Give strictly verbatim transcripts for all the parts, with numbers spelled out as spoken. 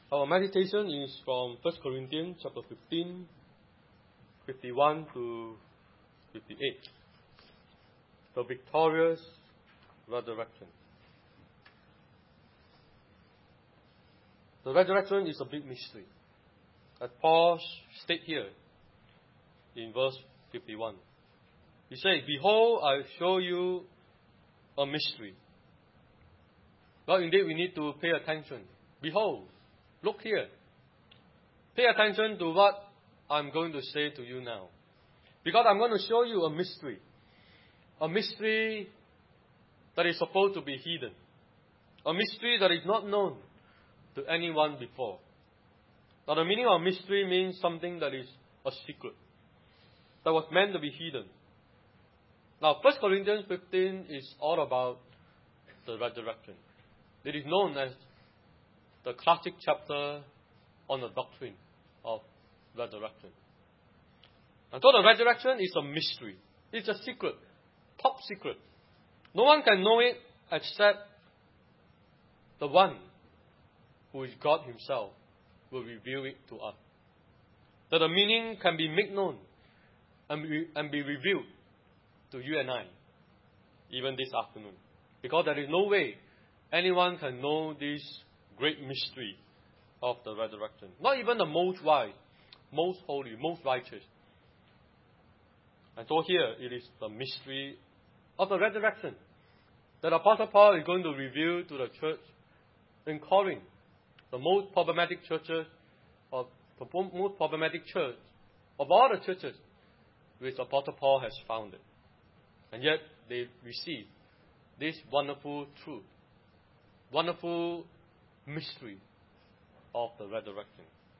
Our meditation is from First Corinthians chapter fifteen, fifty-one to fifty-eight. The victorious resurrection. The resurrection is a big mystery. As Paul states here in verse fifty-one. He says, "Behold, I show you a mystery." Well, indeed, we need to pay attention. Behold, look here. Pay attention to what I'm going to say to you now. Because I'm going to show you a mystery. A mystery that is supposed to be hidden. A mystery that is not known to anyone before. Now, the meaning of mystery means something that is a secret. That was meant to be hidden. Now, First Corinthians fifteen is all about the resurrection. It is known as the classic chapter on the doctrine of resurrection. And so the resurrection is a mystery. It's a secret. Top secret. No one can know it except the one who is God Himself will reveal it to us. That the meaning can be made known and be, and be revealed to you and I, even this afternoon. Because there is no way anyone can know this great mystery of the resurrection. Not even the most wise, most holy, most righteous. And so here it is the mystery of the resurrection that Apostle Paul is going to reveal to the church in Corinth, the most problematic churches, of the most problematic church of all the churches which Apostle Paul has founded. And yet they receive this wonderful truth, wonderful mystery of the resurrection.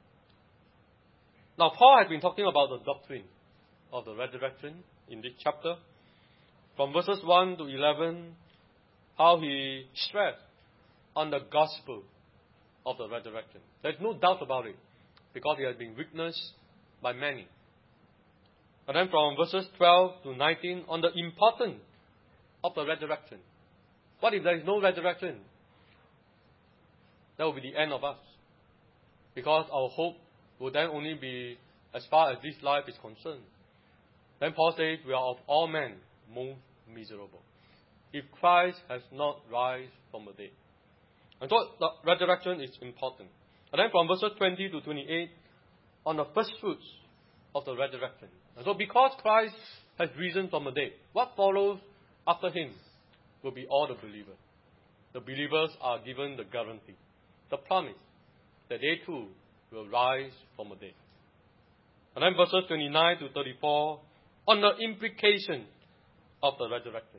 Now, Paul has been talking about the doctrine of the resurrection in this chapter. From verses one to eleven, how he stressed on the gospel of the resurrection. There is no doubt about it, because it has been witnessed by many. And then from verses twelve to nineteen, on the importance of the resurrection. What if there is no resurrection? That will be the end of us. Because our hope will then only be as far as this life is concerned. Then Paul says, we are of all men most miserable, if Christ has not rise from the dead. And so the resurrection is important. And then from verses twenty to twenty-eight, on the first fruits of the resurrection. And so because Christ has risen from the dead, what follows after Him will be all the believers. The believers are given the guarantee, the promise, that they too will rise from the dead. And then verses twenty-nine to thirty-four, on the implication of the resurrection.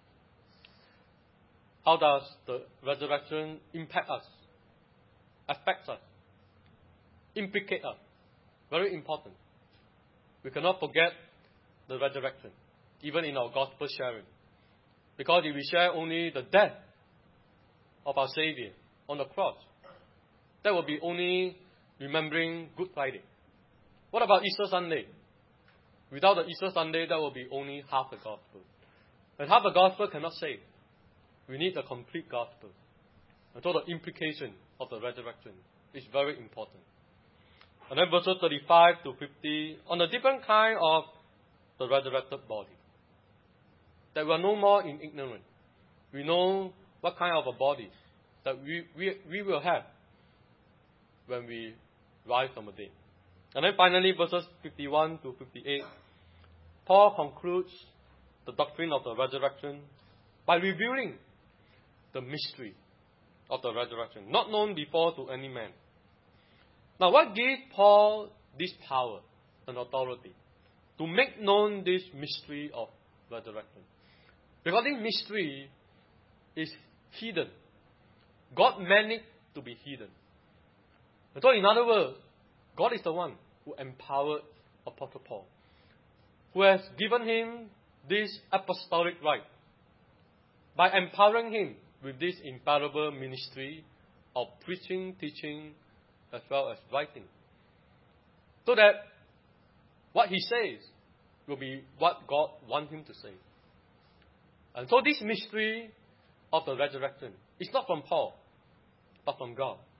How does the resurrection impact us, affect us, implicate us? Very important. We cannot forget the resurrection, even in our gospel sharing. Because if we share only the death of our Savior on the cross, that will be only remembering Good Friday. What about Easter Sunday? Without the Easter Sunday, that will be only half the gospel. And half the gospel cannot save. We need the complete gospel. And so the implication of the resurrection is very important. And then verses thirty-five to fifty, on the different kind of the resurrected body. That we are no more in ignorance. We know what kind of a body that we, we, we will have when we rise from the dead. And then finally, verses fifty-one to fifty-eight, Paul concludes the doctrine of the resurrection by revealing the mystery of the resurrection, not known before to any man. Now, what gives Paul this power and authority to make known this mystery of resurrection? Because this mystery is hidden. God meant it to be hidden. And so, in other words, God is the one who empowered Apostle Paul, who has given him this apostolic right by empowering him with this infallible ministry of preaching, teaching, as well as writing. So that what he says will be what God wants him to say. And so this mystery of the resurrection is not from Paul, but from God.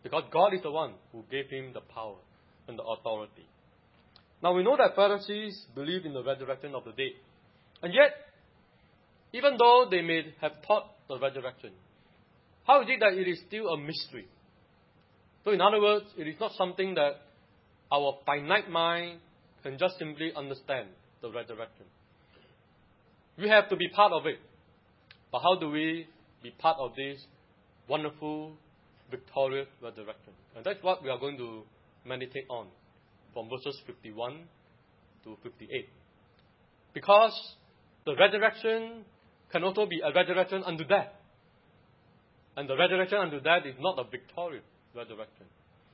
Because God is the one who gave him the power and the authority. Now we know that Pharisees believed in the resurrection of the dead. And yet, even though they may have taught the resurrection, how is it that it is still a mystery? So in other words, it is not something that our finite mind can just simply understand, the resurrection. We have to be part of it. But how do we be part of this wonderful, victorious resurrection? And that's what we are going to meditate on from verses fifty-one to fifty-eight. Because the resurrection can also be a resurrection unto death. And the resurrection unto death is not a victorious resurrection.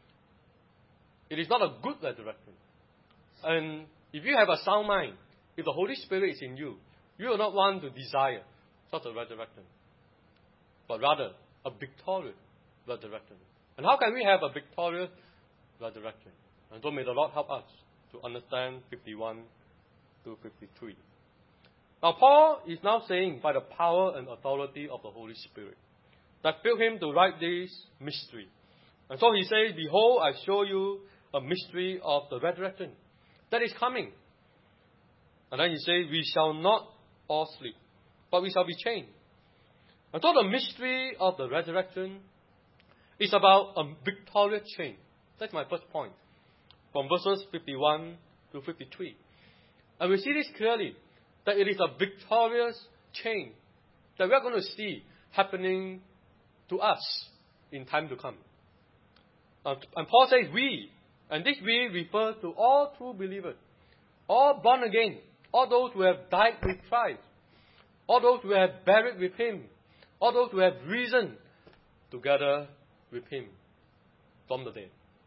It is not a good resurrection. And if you have a sound mind, if the Holy Spirit is in you, you will not want to desire such a resurrection, but rather a victorious resurrection. And how can we have a victorious resurrection? And so may the Lord help us to understand fifty-one to fifty-three. Now Paul is now saying by the power and authority of the Holy Spirit that filled him to write this mystery. And so he says, behold, I show you a mystery of the resurrection that is coming. And then he says, we shall not all sleep, but we shall be changed. And so the mystery of the resurrection is about a victorious change. That's my first point. From verses fifty-one to fifty-three. And we see this clearly, that it is a victorious change that we are going to see happening to us in time to come. Uh, and Paul says we, and this we refers to all true believers, all born again, all those who have died with Christ, all those who have buried with him, all those who have risen together with him from the dead.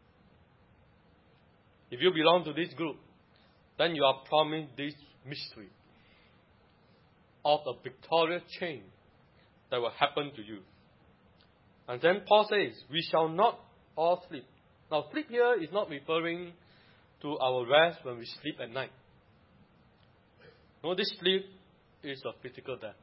If you belong to this group, then you are promised this mystery of a victorious change that will happen to you. And then Paul says, we shall not all sleep. Now, sleep here is not referring to our rest when we sleep at night. No, this sleep is a physical death.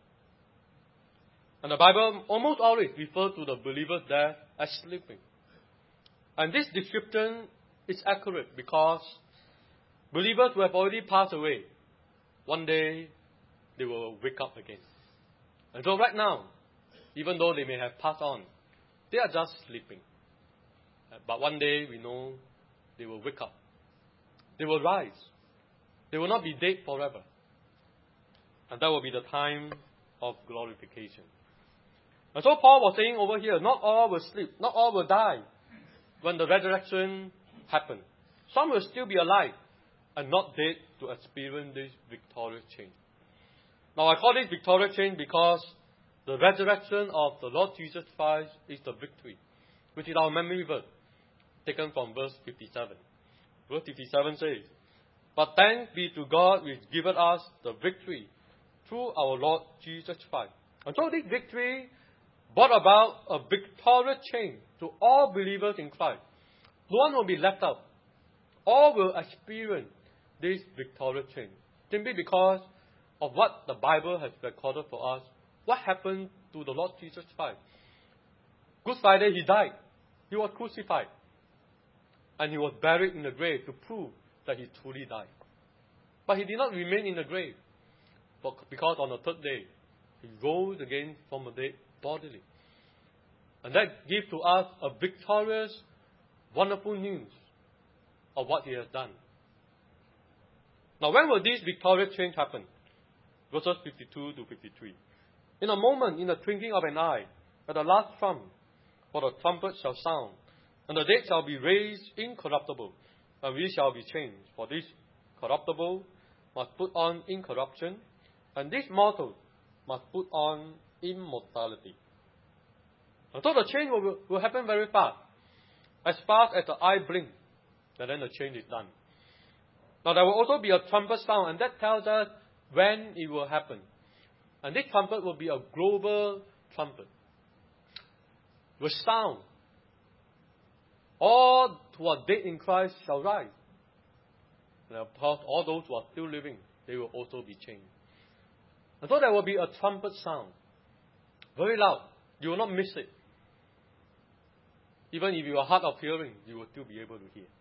And the Bible almost always refers to the believer's death as sleeping. And this description is accurate because believers who have already passed away, one day they will wake up again. And so right now, even though they may have passed on, they are just sleeping. But one day we know they will wake up. They will rise. They will not be dead forever. And that will be the time of glorification. And so Paul was saying over here, not all will sleep, not all will die when the resurrection happens. Some will still be alive and not dead to experience this victorious change. Now I call this victorious change because the resurrection of the Lord Jesus Christ is the victory, which is our memory verse, taken from verse fifty-seven. Verse fifty-seven says, but thanks be to God which giveth us the victory through our Lord Jesus Christ. And so this victory brought about a victorious change to all believers in Christ. No one will be left out. All will experience this victorious change, simply because of what the Bible has recorded for us. What happened to the Lord Jesus Christ? Good Friday, he died. He was crucified. And he was buried in the grave to prove that he truly died. But he did not remain in the grave, but because on the third day, he rose again from the dead bodily. And that gives to us a victorious, wonderful news of what he has done. Now, when will this victorious change happen? Verses fifty-two to fifty-three. In a moment, in the twinkling of an eye, at the last trump, for the trumpet shall sound, and the dead shall be raised incorruptible, and we shall be changed. For this corruptible must put on incorruption, and this mortal must put on immortality. And so the change will, will happen very fast. As fast as the eye blinks, and then the change is done. Now there will also be a trumpet sound, and that tells us when it will happen. And this trumpet will be a global trumpet. With sound, all who are dead in Christ shall rise. And of course, all those who are still living, they will also be changed. And so there will be a trumpet sound. Very loud. You will not miss it. Even if you are hard of hearing, you will still be able to hear.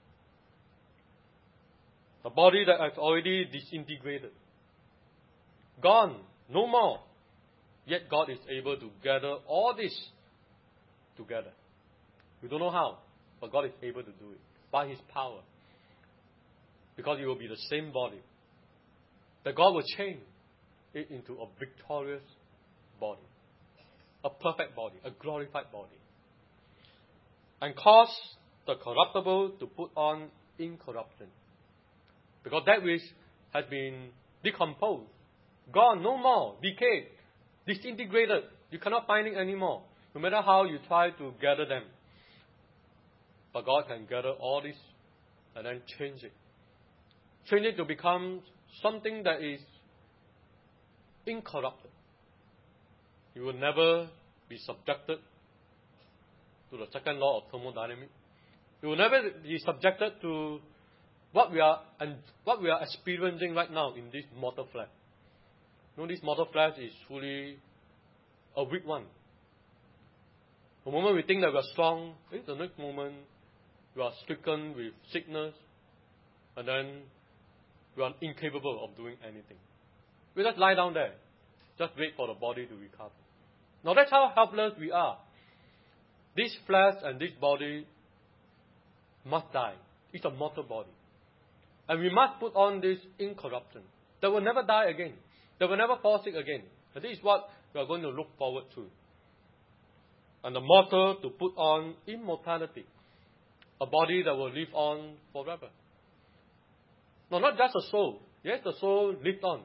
The body that has already disintegrated, gone, no more. Yet God is able to gather all this together. We don't know how, but God is able to do it by His power. Because it will be the same body. That God will change it into a victorious body. A perfect body, a glorified body. And cause the corruptible to put on incorruption. Because that which has been decomposed, gone, no more, decayed, disintegrated, you cannot find it anymore, no matter how you try to gather them. But God can gather all this and then change it. Change it to become something that is incorruptible. You will never be subjected to the second law of thermodynamics. You will never be subjected to what we are and what we are experiencing right now in this mortal flesh. You know, this mortal flesh is fully a weak one. The moment we think that we are strong, eh, the next moment we are stricken with sickness, and then we are incapable of doing anything. We just lie down there, just wait for the body to recover. Now that's how helpless we are. This flesh and this body must die. It's a mortal body. And we must put on this incorruption that will never die again, that will never fall sick again. And this is what we are going to look forward to. And the mortal to put on immortality, a body that will live on forever. No, not just a soul. Yes, the soul lives on.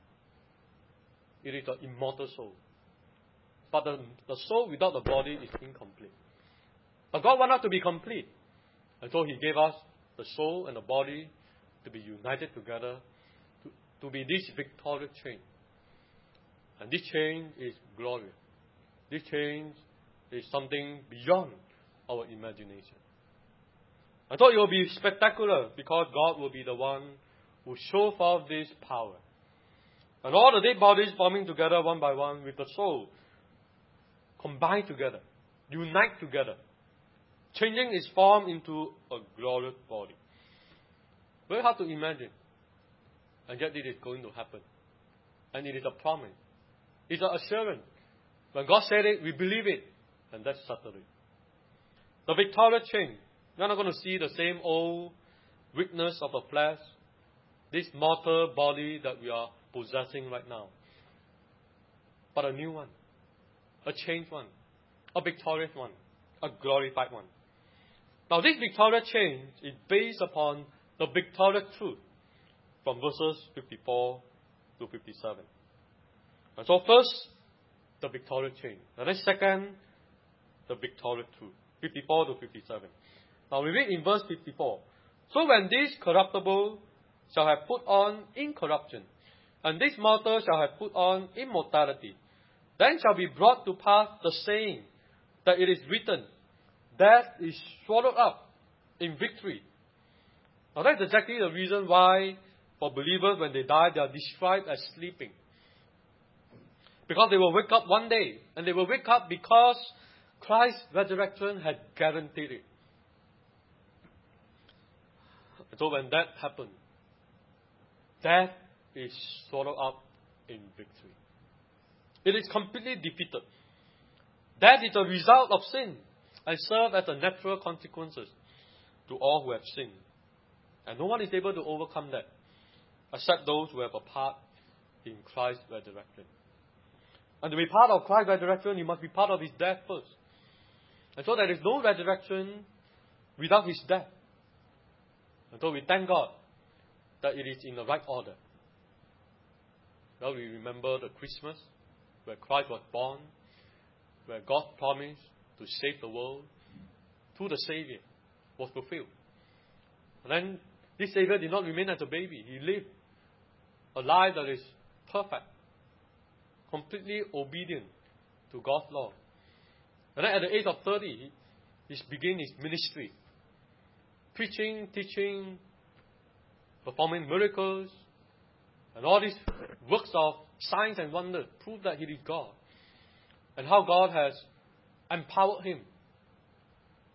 It is an immortal soul. But the, the soul without the body is incomplete. But God wants us to be complete. And so He gave us the soul and the body to be united together to, to be this victorious chain. And this chain is glorious. This chain is something beyond our imagination. I thought it will be spectacular because God will be the one who show forth this power. And all the dead bodies forming together one by one with the soul combine together, unite together, changing its form into a glorious body. Very hard to imagine. And yet it is going to happen. And it is a promise. It's an assurance. When God said it, we believe it. And that's settled it. The victorious chain. We're not going to see the same old weakness of the flesh, this mortal body that we are possessing right now. But a new one. A changed one. A victorious one. A glorified one. Now this victorious change is based upon the victorious truth from verses fifty-four to fifty-seven. And so first, the victorious change. And then second, the victorious truth. fifty-four to fifty-seven. Now we read in verse fifty-four. So when this corruptible shall have put on incorruption, and this mortal shall have put on immortality, then shall be brought to pass the saying that it is written, death is swallowed up in victory. Now that's exactly the reason why for believers when they die they are described as sleeping. Because they will wake up one day, and they will wake up because Christ's resurrection had guaranteed it. And so when that happens, death is swallowed up in victory. It is completely defeated. Death is a result of sin and serves as the natural consequences to all who have sinned. And no one is able to overcome that except those who have a part in Christ's resurrection. And to be part of Christ's resurrection, you must be part of His death first. And so there is no resurrection without His death. And so we thank God that it is in the right order. Well, we remember the Christmas where Christ was born, where God's promise to save the world through the Savior was fulfilled. And then this Savior did not remain as a baby. He lived a life that is perfect, completely obedient to God's law. And then at the age of thirty, he, he began his ministry. Preaching, teaching, performing miracles, and all these works of signs and wonders prove that He is God. And how God has empowered Him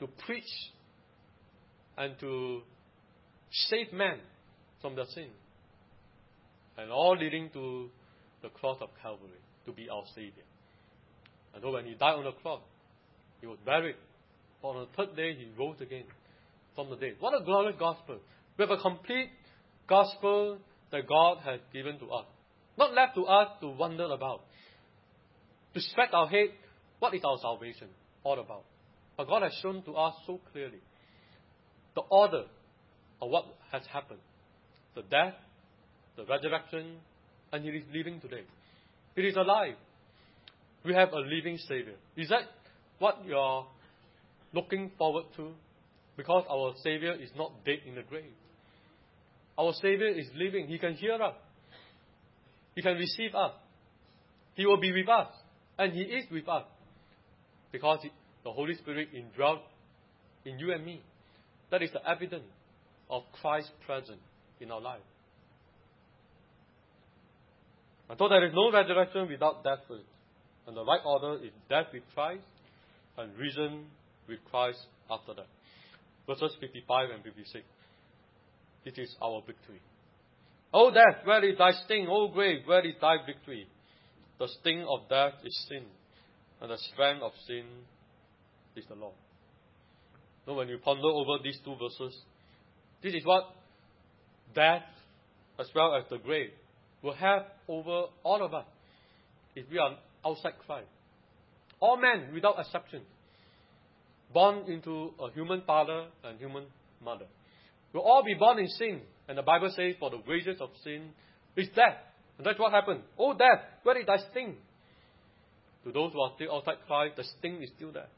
to preach and to save man from their sin. And all leading to the cross of Calvary, to be our Savior. And so when He died on the cross, He was buried. But on the third day, He rose again from the dead. What a glorious gospel. We have a complete gospel that God has given to us. Not left to us to wonder about. To scratch our head, what is our salvation all about? But God has shown to us so clearly the order of what has happened. The death, the resurrection, and He is living today. He is alive. We have a living Savior. Is that what you are looking forward to? Because our Savior is not dead in the grave. Our Savior is living. He can hear us. He can receive us. He will be with us. And He is with us. Because he, the Holy Spirit indwelt in you and me. That is the evidence of Christ's presence in our life. And so there is no resurrection without death first. And the right order is death with Christ and risen with Christ after that. Verses fifty-five and fifty-six. It is our victory. O death, where is thy sting? O grave, where is thy victory? The sting of death is sin, and the strength of sin is the law. So when you ponder over these two verses, this is what death as well as the grave will have over all of us if we are outside Christ. All men, without exception, born into a human father and human mother, will all be born in sin. And the Bible says, for the wages of sin is death. And that's what happened. Oh death, where is thy sting? To those who are still outside Christ, the sting is still there.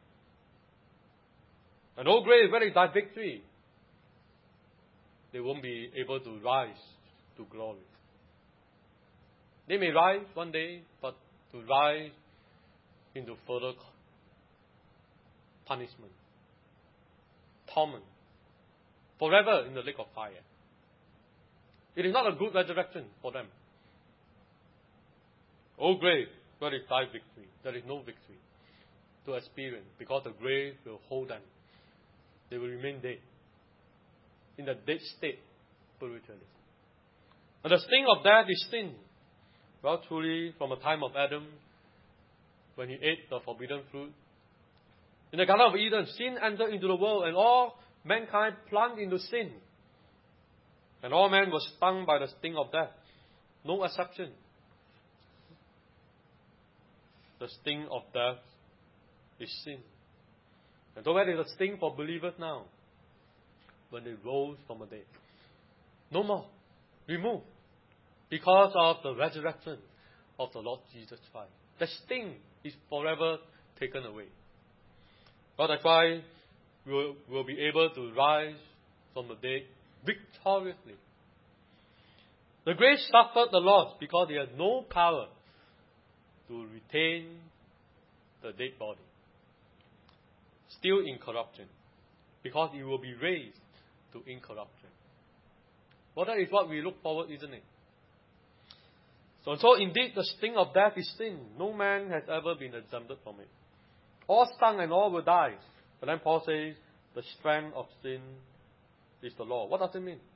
And oh grave, where is thy victory? They won't be able to rise to glory. They may rise one day, but to rise into further punishment, torment, forever in the lake of fire. It is not a good resurrection for them. O grave, where is thy victory? There is no victory to experience because the grave will hold them. They will remain dead, in the dead state spiritually. And the sting of death is sin. Well, truly, from the time of Adam, when he ate the forbidden fruit, in the Garden of Eden, sin entered into the world, and all mankind plunged into sin. And all men were stung by the sting of death. No exception. The sting of death is sin. And so where is the sting for believers now? When they rose from the dead. No more. Removed. Because of the resurrection of the Lord Jesus Christ. The sting is forever taken away. But that's why we will we'll be able to rise from the dead victoriously. The grave suffered the loss because it had no power to retain the dead body. Still in corruption. Because it will be raised to incorruption. Well, that is what we look forward, isn't it? So, so indeed, the sting of death is sin. No man has ever been exempted from it. All stung and all will die. But then Paul says, the strength of sin is the law. What does it mean?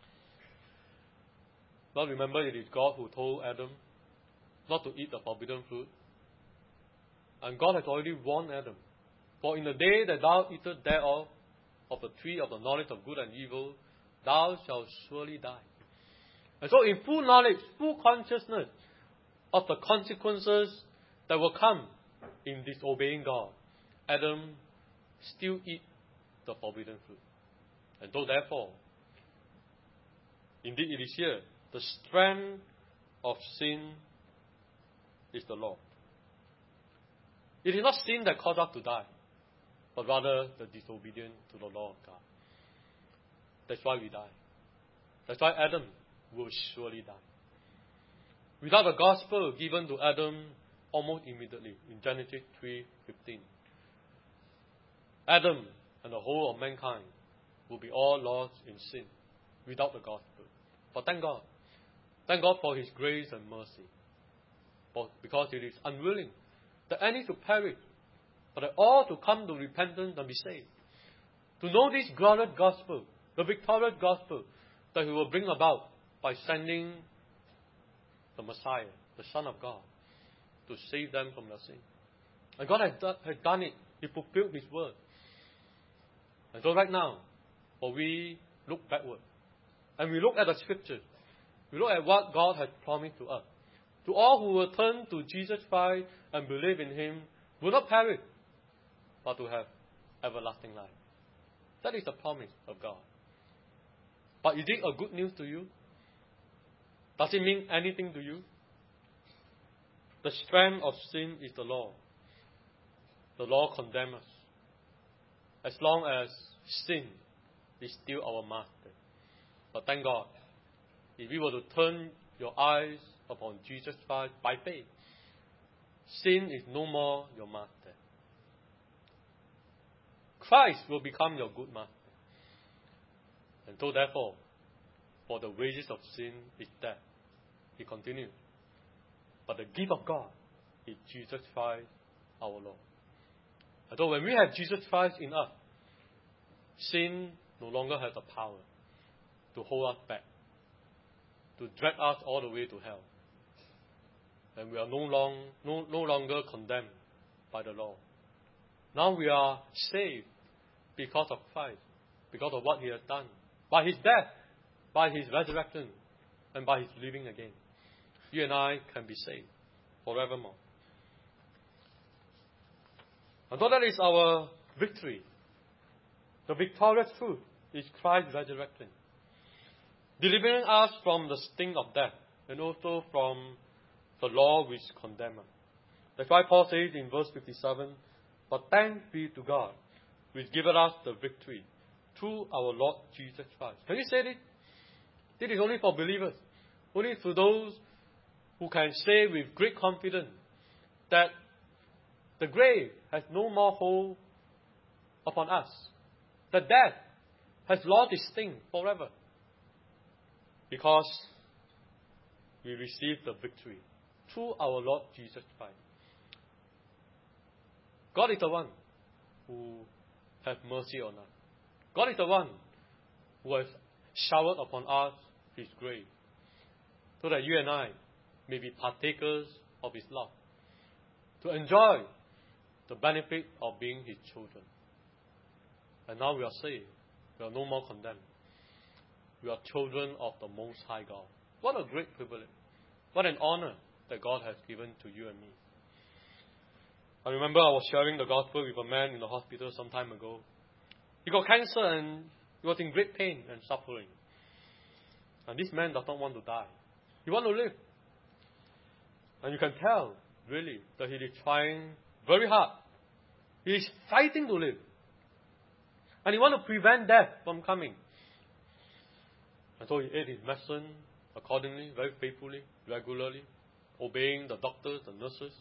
Well, remember it is God who told Adam not to eat the forbidden fruit. And God has already warned Adam. For in the day that thou eatest thereof, of the tree of the knowledge of good and evil, thou shalt surely die. And so in full knowledge, full consciousness of the consequences that will come in disobeying God, Adam still eat the forbidden fruit. And so therefore, indeed it is here, the strength of sin is the law. It is not sin that caused us to die, but rather the disobedience to the law of God. That's why we die. That's why Adam will surely die. Without the gospel given to Adam almost immediately in Genesis three fifteen, Adam and the whole of mankind will be all lost in sin without the gospel. But thank God. Thank God for His grace and mercy. But because it is unwilling that any should perish, but that all to come to repentance and be saved. To know this glorious gospel, the victorious gospel that He will bring about by sending the Messiah, the Son of God, to save them from their sin. And God has, do, has done it. He fulfilled His word. And so right now, for we look backward, and we look at the Scriptures, we look at what God has promised to us. To all who will turn to Jesus Christ and believe in Him, will not perish, but to have everlasting life. That is the promise of God. But is it a good news to you? Does it mean anything to you? The strength of sin is the law. The law condemns us. As long as sin is still our master. But thank God, if you were to turn your eyes upon Jesus Christ by faith, sin is no more your master. Christ will become your good master. And so therefore, for the wages of sin is death. He continues. But the gift of God is Jesus Christ our Lord. And so when we have Jesus Christ in us, sin no longer has the power to hold us back, to drag us all the way to hell. And we are no, long, no, no longer condemned by the law. Now we are saved because of Christ, because of what He has done. By His death, by His resurrection, and by His living again. You and I can be saved forevermore. And so that is our victory. The victorious truth is Christ's resurrection, delivering us from the sting of death and also from the law which condemns us. That's why Paul says in verse fifty-seven, but thanks be to God, which giveth us the victory through our Lord Jesus Christ. Can you say this? This is only for believers. Only for those who can say with great confidence that the grave has no more hold upon us. The death has lost its sting forever. Because we received the victory through our Lord Jesus Christ. God is the one who has mercy on us. God is the one who has showered upon us His grace, so that you and I may be partakers of His love, to enjoy the benefit of being His children. And now we are saved. We are no more condemned. We are children of the Most High God. What a great privilege. What an honor that God has given to you and me. I remember I was sharing the gospel with a man in the hospital some time ago. He got cancer and he was in great pain and suffering. And this man does not want to die. He wants to live. And you can tell, really, that he is trying very hard. He is fighting to live. And he wants to prevent death from coming. And so he ate his medicine accordingly, very faithfully, regularly, obeying the doctors, the nurses.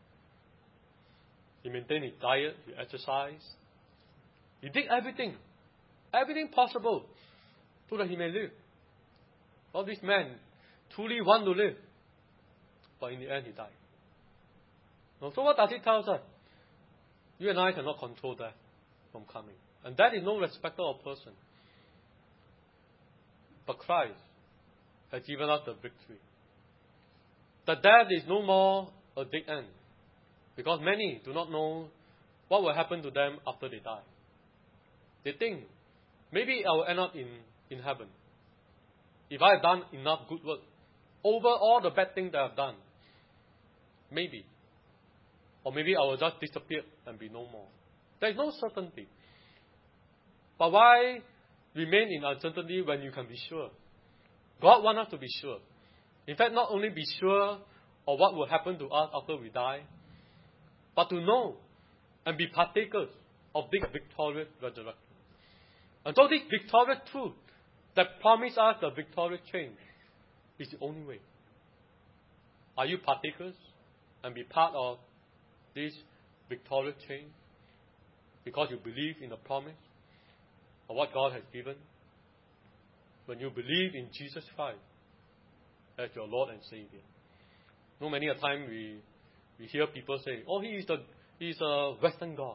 He maintained his diet, he exercised. He did everything, everything possible so that he may live. Well, this man truly wanted to live, but in the end he died. Now, so what does it tell us? You and I cannot control death from coming. And that is no respecter of person. But Christ has given us the victory. That death is no more a dead end. Because many do not know what will happen to them after they die. They think, maybe I will end up in, in heaven. If I have done enough good work over all the bad things that I have done. Maybe. Or maybe I will just disappear and be no more. There is no certainty. But why remain in uncertainty when you can be sure? God wants us to be sure. In fact, not only be sure of what will happen to us after we die, but to know and be partakers of this victorious resurrection. And so this victorious truth that promises us the victorious change is the only way. Are you partakers and be part of this victorious change because you believe in the promise of what God has given? When you believe in Jesus Christ as your Lord and Savior. No, many a time we we hear people say, "Oh, He is the He's a Western God.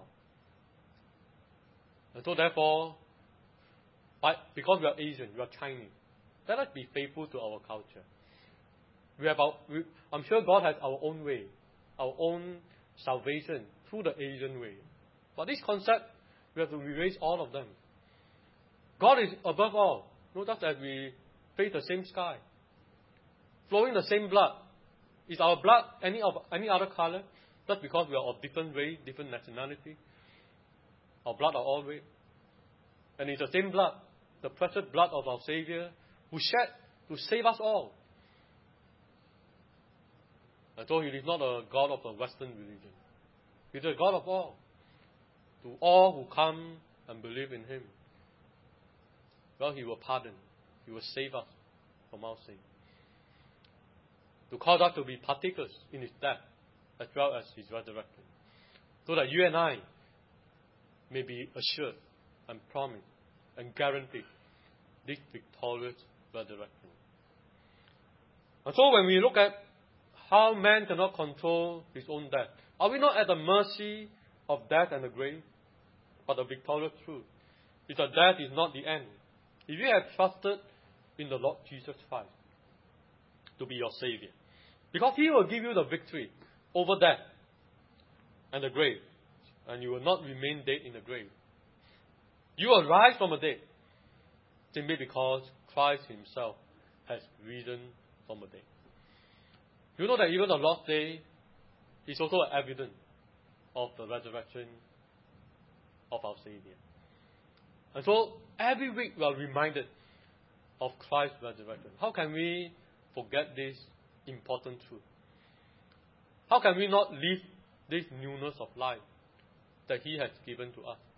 And so therefore, by, because we are Asian, we are Chinese, let us be faithful to our culture. We have our, we, I'm sure God has our own way, our own salvation through the Asian way. But this concept, we have to erase all of them. God is above all. Notice that we face the same sky, flowing the same blood. Is our blood any of any other color? Just because we are of different race, different nationality. Our blood are all red. And it's the same blood, the precious blood of our Savior, who shed to save us all. And so He is not a God of a Western religion. He is a God of all. To all who come and believe in Him, well, He will pardon. He will save us from our sin. To cause us to be partakers in His death as well as His resurrection. So that you and I may be assured and promised and guaranteed this victorious resurrection. And so when we look at how man cannot control his own death, are we not at the mercy of death and the grave? But the victorious truth is that death is not the end. If you have trusted in the Lord Jesus Christ to be your Savior, because He will give you the victory over death and the grave, and you will not remain dead in the grave. You will rise from the dead simply because Christ Himself has risen from the dead. You know that even the Lord's Day is also an evidence of the resurrection of our Savior. And so every week we are reminded of Christ's resurrection. How can we forget this important truth? How can we not live this newness of life that He has given to us?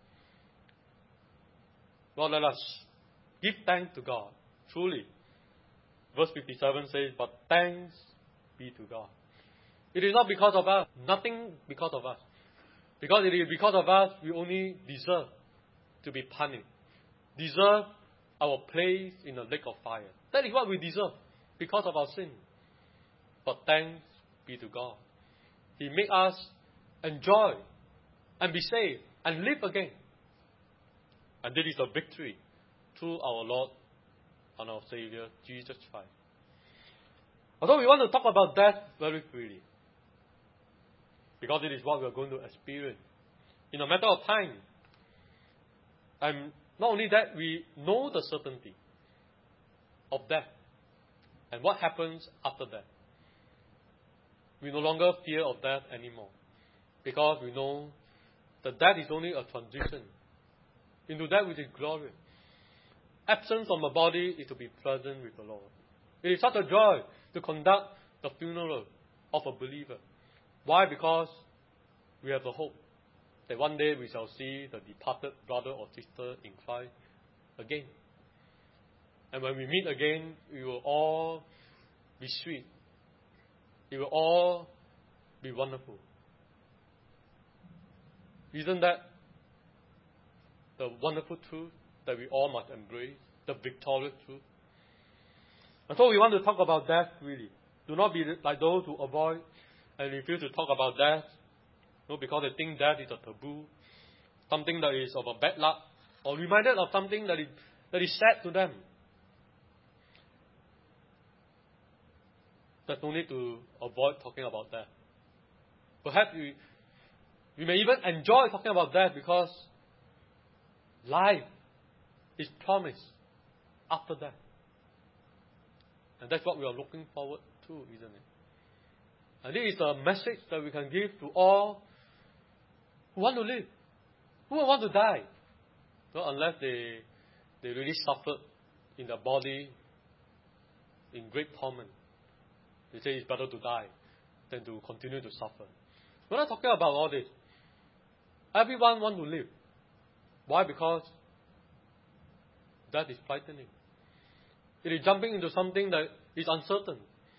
Lord, let us give thanks to God. Truly. Verse fifty-seven says, but thanks be to God. It is not because of us. Nothing because of us. Because it is because of us, we only deserve to be punished. Deserve our place in the lake of fire. That is what we deserve because of our sin. But thanks be to God. He made us enjoy and be saved and live again. And this is a victory through our Lord and our Savior, Jesus Christ. Although we want to talk about death very freely, because it is what we are going to experience in a matter of time. And not only that, we know the certainty of death and what happens after death. We no longer fear of death anymore, because we know that death is only a transition into that which is glorious. Absence from the body is to be present with the Lord. It is such a joy to conduct the funeral of a believer. Why? Because we have the hope that one day we shall see the departed brother or sister in Christ again. And when we meet again, we will all be sweet. It will all be wonderful. Isn't that the wonderful truth that we all must embrace? The victorious truth. And so we want to talk about death really. Do not be like those who avoid and refuse to talk about death. No, because they think death is a taboo, something that is of a bad luck, or reminded of something that is, that is sad to them. There's no need to avoid talking about death. Perhaps we, we may even enjoy talking about death because life is promised after death. And that's what we are looking forward to, isn't it? And this is a message that we can give to all who want to live, who want to die. Not unless they, they really suffered in their body in great torment. They say it's better to die than to continue to suffer. We're not talking about all this. Everyone wants to live. Why? Because that is frightening. It is jumping into something that is uncertain.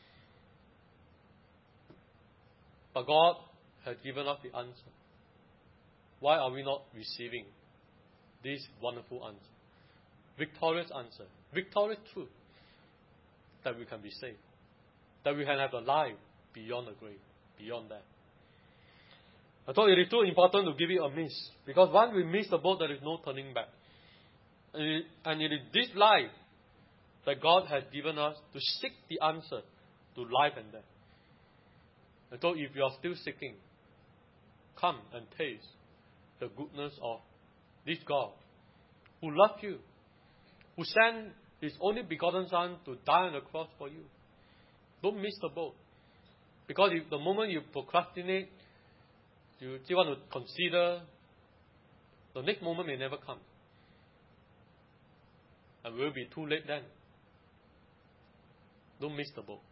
But God has given us the answer. Why are we not receiving this wonderful answer? Victorious answer. Victorious truth. That we can be saved. That we can have a life beyond the grave. Beyond that. I thought it is too important to give it a miss. Because once we miss the boat, there is no turning back. And it, and it is this life that God has given us to seek the answer to life and death. And so if you are still seeking, come and taste the goodness of this God who loved you, who sent His only begotten Son to die on the cross for you. Don't miss the boat. Because if the moment you procrastinate, you still want to consider, the next moment may never come. And will be too late then. Don't miss the boat.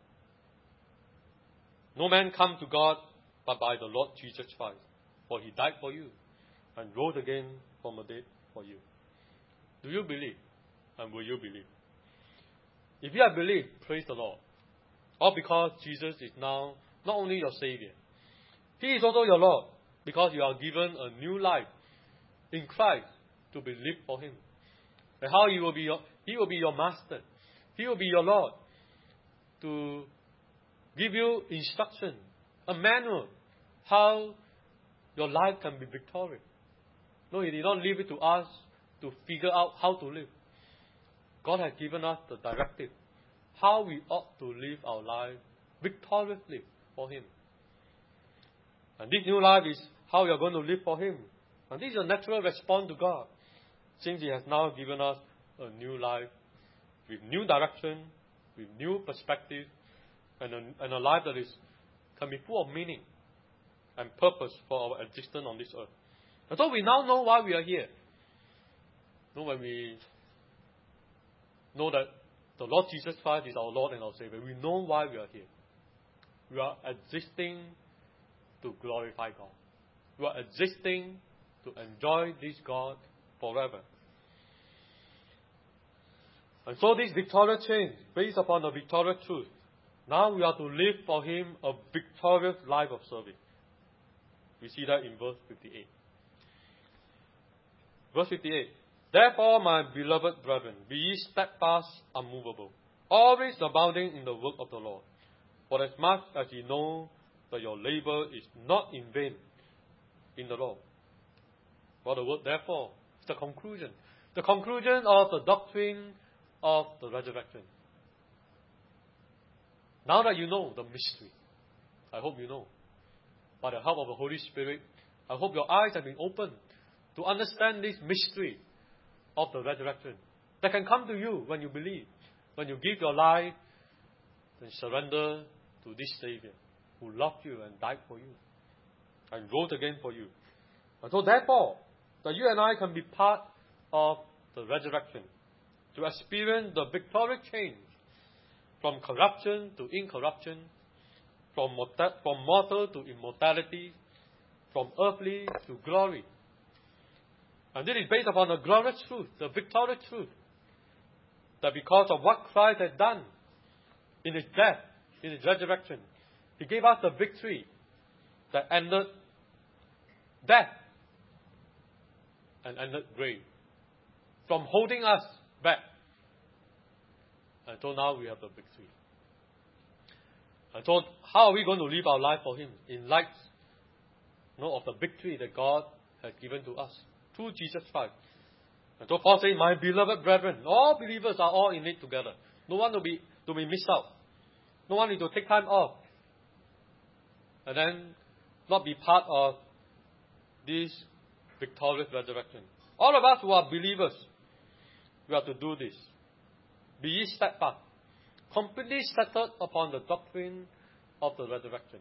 No man come to God but by the Lord Jesus Christ. For He died for you and rose again from the dead for you. Do you believe? And will you believe? If you have believed, praise the Lord. All because Jesus is now not only your Savior, He is also your Lord, because you are given a new life in Christ to be lived for Him. And how He will be your, He will be your Master. He will be your Lord to give you instruction, a manual, how your life can be victorious. No, He did not leave it to us to figure out how to live. God has given us the directive, how we ought to live our life victoriously for Him. And this new life is how we are going to live for Him. And this is a natural response to God, since He has now given us a new life with new direction, with new perspective, and a, and a life that is can be full of meaning and purpose for our existence on this earth. And so we now know why we are here. You know, when we know that the Lord Jesus Christ is our Lord and our Savior, we know why we are here. We are existing to glorify God. We are existing to enjoy this God forever. And so this victorious change, based upon the victorious truth, now we are to live for Him a victorious life of service. We see that in verse fifty-eight. Verse fifty-eight. Therefore, my beloved brethren, be ye steadfast, unmovable, always abounding in the work of the Lord. For as much as ye know that your labor is not in vain in the Lord. For the word therefore is the conclusion. The conclusion of the doctrine of the resurrection. Now that you know the mystery, I hope you know, by the help of the Holy Spirit, I hope your eyes have been opened to understand this mystery of the resurrection that can come to you when you believe, when you give your life and surrender to this Savior who loved you and died for you and rose again for you. And so therefore, that you and I can be part of the resurrection, to experience the victorious change from corruption to incorruption, from mortal, from mortal to immortality, from earthly to glory. And this is based upon the glorious truth, the victorious truth, that because of what Christ has done in His death, in His resurrection, He gave us the victory that ended death and ended grave, from holding us back. And so now we have the victory. And so how are we going to live our life for Him in light you know, of the victory that God has given to us through Jesus Christ? And so Paul says, my beloved brethren, all believers are all in it together. No one to be to be missed out. No one need to take time off and then not be part of this victorious resurrection. All of us who are believers, we have to do this. Be ye steadfast, completely settled upon the doctrine of the resurrection.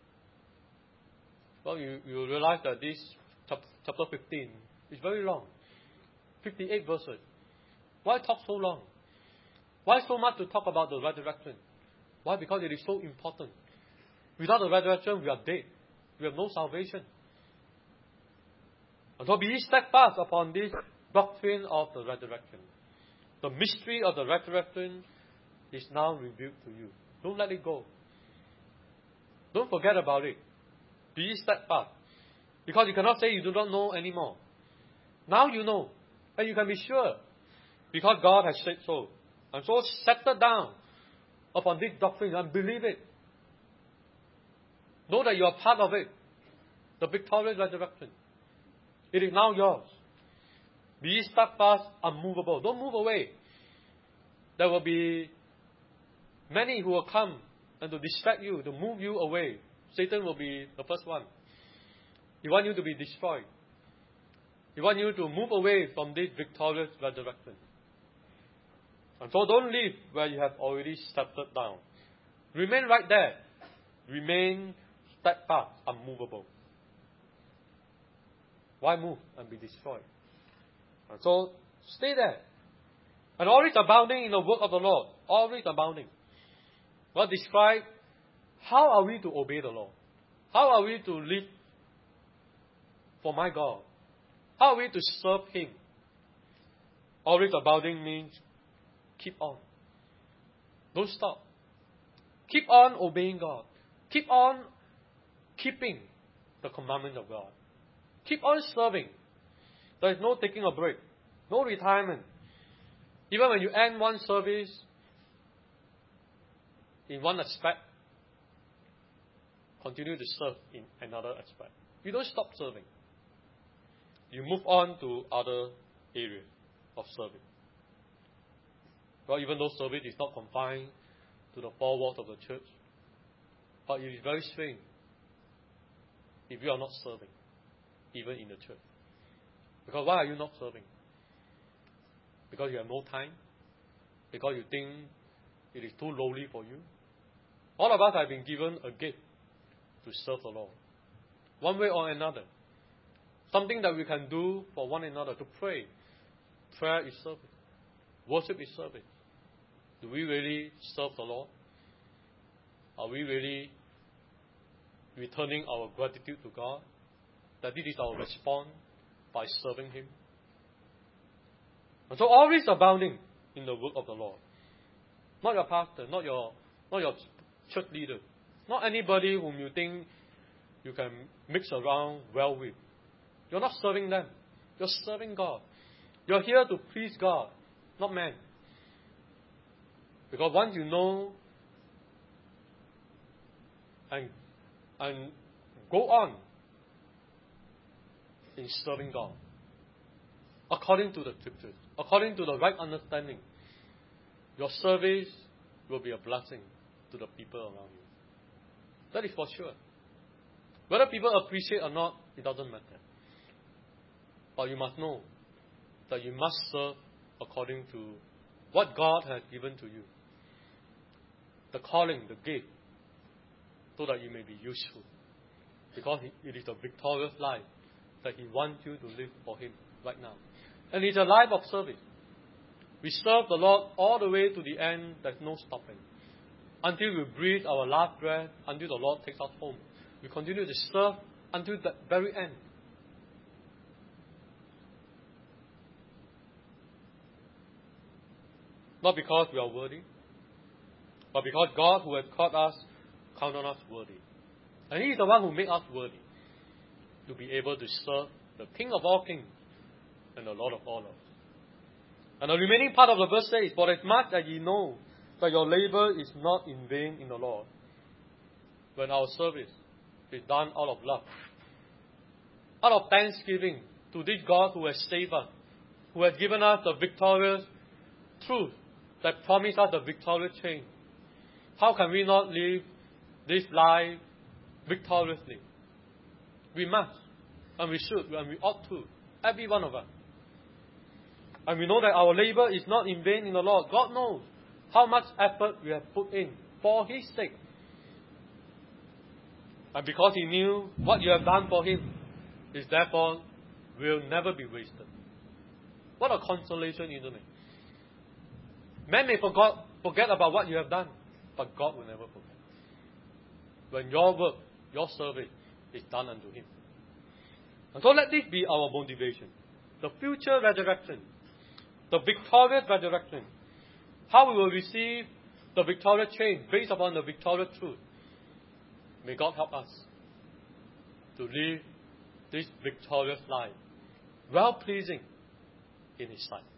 Well, you, you realize that this chapter fifteen is very long. fifty-eight verses. Why talk so long? Why so much to talk about the resurrection? Why? Because it is so important. Without the resurrection, we are dead. We have no salvation. And so be ye steadfast upon this doctrine of the resurrection. The mystery of the resurrection is now revealed to you. Don't let it go. Don't forget about it. Be ye steadfast. Because you cannot say you do not know anymore. Now you know. And you can be sure. Because God has said so. And so settle down upon this doctrine and believe it. Know that you are part of it. the victorious resurrection. It is now yours. Be steadfast, unmovable. Don't move away. There will be many who will come and to distract you, to move you away. Satan will be the first one. He wants you to be destroyed. He wants you to move away from this victorious resurrection. And so don't leave where you have already stepped down. Remain right there. Remain steadfast, unmovable. Why move and be destroyed? And so stay there. And always abounding in the work of the Lord. Always abounding. God described how are we to obey the Lord? How are we to live for my God? How are we to serve Him? Always abounding means keep on. Don't stop. Keep on obeying God. Keep on keeping the commandments of God. Keep on serving. There is no taking a break. No retirement. Even when you end one service in one aspect, continue to serve in another aspect. You don't stop serving. You move on to other areas of service. Well, even though service is not confined to the four walls of the church, but it is very strange if you are not serving, even in the church. Because why are you not serving? Because you have no time? Because you think it is too lowly for you? All of us have been given a gift to serve the Lord. One way or another. Something that we can do for one another, to pray. Prayer is service. Worship is service. Do we really serve the Lord? Are we really returning our gratitude to God? That this is our response by serving Him? And so always abounding in the work of the Lord. Not your pastor, not your, not your church leader, not anybody whom you think you can mix around well with. You're not serving them. You're serving God. You're here to please God, not man. Because once you know and, and go on in serving God, according to the Scriptures, according to the right understanding, your service will be a blessing to the people around you. That is for sure. Whether people appreciate or not, it doesn't matter. But you must know that you must serve according to what God has given to you. The calling, the gift, so that you may be useful. Because it is a victorious life that He wants you to live for Him right now. And it's a life of service. We serve the Lord all the way to the end. There's no stopping. Until we breathe our last breath, until the Lord takes us home. We continue to serve until the very end. Not because we are worthy, but because God who has called us, counted us worthy. And He is the one who made us worthy to be able to serve the King of all kings and the Lord of all lords. And the remaining part of the verse says, for as much as ye know that your labor is not in vain in the Lord, when our service is done out of love, out of thanksgiving to this God who has saved us, who has given us the victorious truth that promised us the victorious change. How can we not live this life victoriously? We must, and we should, and we ought to, every one of us. And we know that our labor is not in vain in the Lord. God knows how much effort we have put in for His sake. And because He knew what you have done for Him, is therefore will never be wasted. What a consolation, isn't it? Men may forget, forget about what you have done, but God will never forget. When your work, your service is done unto Him. And so let this be our motivation. The future resurrection, the victorious resurrection, how we will receive the victorious change based upon the victorious truth. May God help us to live this victorious life, well-pleasing in His sight.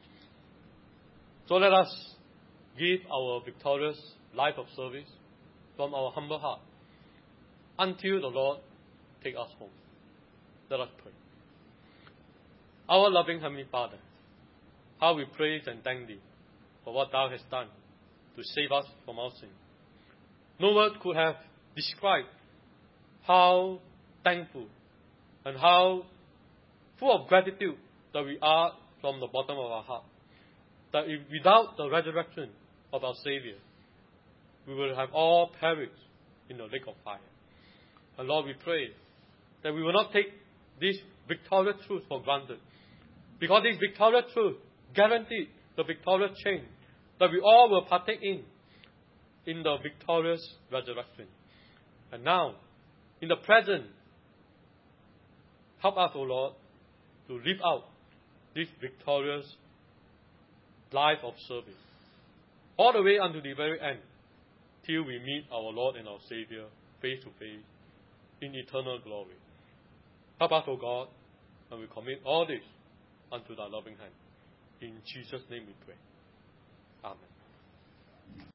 So let us give our victorious life of service from our humble heart until the Lord take us home. Let us pray. Our loving Heavenly Father, how we praise and thank Thee for what Thou hast done to save us from our sin. No word could have described how thankful and how full of gratitude that we are from the bottom of our heart. That if without the resurrection of our Savior, we will have all perished in the lake of fire. And Lord, we pray that we will not take this victorious truth for granted. Because this victorious truth guaranteed the victorious change that we all will partake in, in the victorious resurrection. And now, in the present, help us, O Lord, to live out this victorious life of service, all the way unto the very end, till we meet our Lord and our Savior face to face in eternal glory. Help us, O God, and we commit all this unto Thy loving hand. In Jesus' name we pray. Amen.